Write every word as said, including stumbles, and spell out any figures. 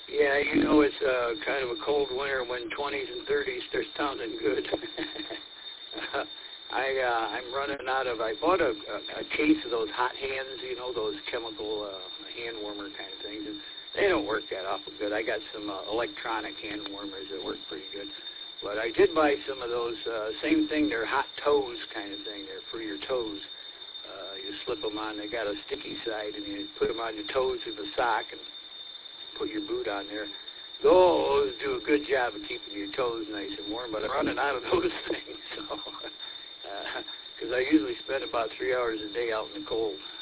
Yeah, you know it's uh, kind of a cold winter when twenties and thirties start sounding good. I uh, I'm running out of. I bought a, a, a case of those hot hands, you know, those chemical uh, hand warmer kind of things. And they don't work that awful good. I got some uh, electronic hand warmers that work pretty good. But I did buy some of those. Uh, same thing. They're hot toes kind of thing. They're for your toes. Uh, you slip them on. They got a sticky side, and you put them on your toes with a sock and put your boot on there. Those do a good job of keeping your toes nice and warm, but I'm running out of those things, so because uh, I usually spend about three hours a day out in the cold.